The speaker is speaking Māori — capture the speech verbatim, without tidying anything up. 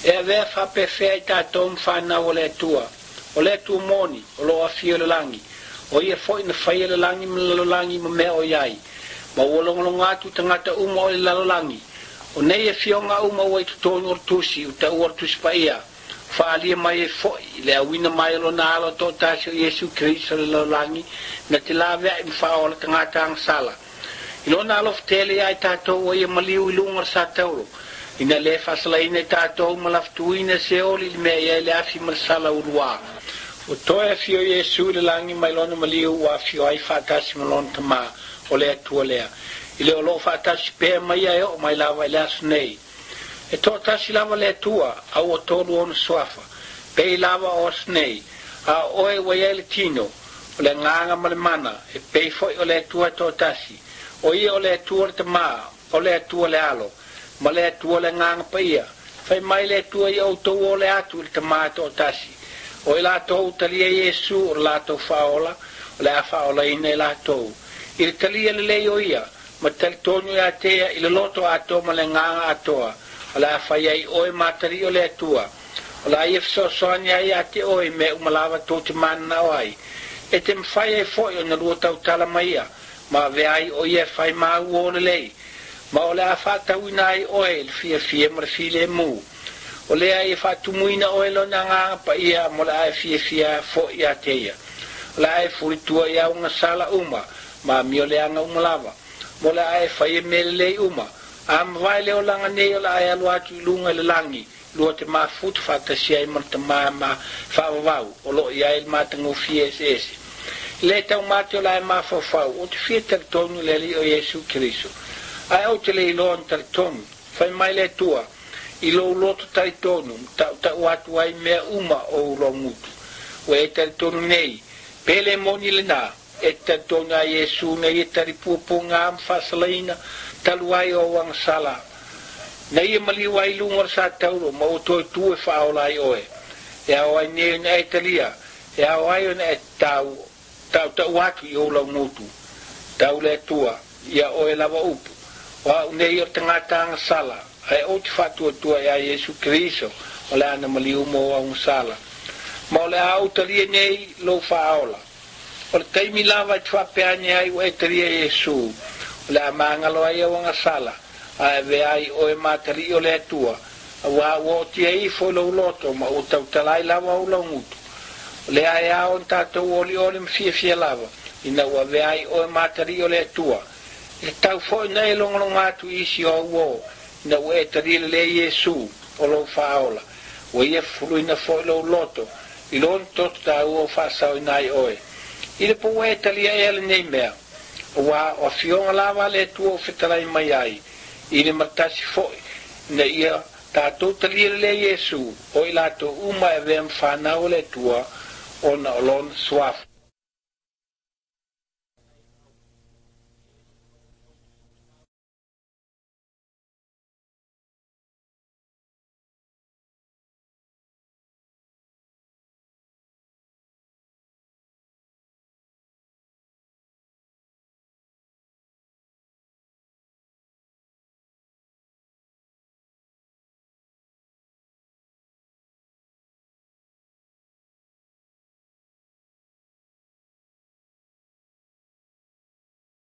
e ve fa pe fe ta tom fa na ole tua ole tu moni lo afio le langi o ia foi na fai le langi le langi me o yai ma wolong lo ngatu tangata uma o le langi o nei e fionga uma o i tonu tusi uta o tusi pa ia fa ali mai foi le awina mai lo na lo to ta Yesu Kristo le langi na te lave im fa o le tangata ang sala ilo na lo tele ai tato o ia maliu ilunga sa taulo ina le fasala ina tato malaftuina se oli me ia le afi masala urwa o to e fio Yesu le langi mai lo na maliu wa fio ai fatasi malon tama o le tua lea ile o lo fatasi pe mai ai o mai lava le asnei e to tasi lava le tua au o tolu on swafa pe lava o snei a oe wai le tino o le nganga malemana e pe foi o le tua to tasi o ia o le tua te ma o le tua le alo ma le tua le nganga pa ia fai mai le tua i au tau o le atu il te ma to tasi o i la tau talia Yesu o la tau faola o le a faola ina i la tau il talia le lei o ia ma tali tonu ia tea i le loto ato ma le nganga atoa o le a fai ai oe matari o le tua o la ia fiso soani ai ate oe me umalava tau te mana o ai e te mwhai ai foi o na lua tau tala maia ma ve ai o ia fai maa uo le lei ma o le a whātau ina ai oe le fia fia ma le file mu o le ai e whātumuina oe lo na nganga pa ia mo le ai fia fia fo ia teia o le ai furitua ia unga sala uma ma mi o le anga umalava mo le ai fai e mele lei uma a mwai leo langa nei o le ai alu atu ilunga le langi lua te maa futu whātasi ai ma te maa ma whaavavau o lo ia il maa tango fia ese ese le tau mate o le ai maa whaavau o te fia taritonu le li o Yesu Kiriso ai au te le iloan taritonu fai mai le tua ilo uloto taritonu tau tau atu ai mea uma o ulo mutu o e taritonu nei pele moni le na e taritonu a Yesu nei e taripuapu ngā mwhasalaina talu ai o wang sala nei e mali wai lungar sa tauro ma o toi tu e whaola ai oe e au ai nei na e talia e au ai na e tau tau tau atu i o ulo mutu tau le tua ia oe lava upu wa nei o tangata ang sala ai o te whatua tua ia Yesu Kiriso o le ana mali umo ang sala ma o le au talia nei lo whaola o le taimi lava te whapeane ai o e talia Yesu o le amangalo ai o anga sala ai ve ai o e matari o le tua wa o ti ai fo lo loto ma o tau talai lava o lo mutu le ai a on tatou oli oli mfia fia lava ina wa ve ai o e matari o le tua e tau foi nei longolonga atu isi o uo na ue tari le Yesu o lo faola o ia fulu ina foi lo loto i lon tot ta uo fasao inai oe i le po ue tali a ele nei mea wa o fionga lava le tua o fetarai mai ai i le matasi foi na ia tatou tali le Yesu o i lato uma e vem whanau le tua o na olon suafu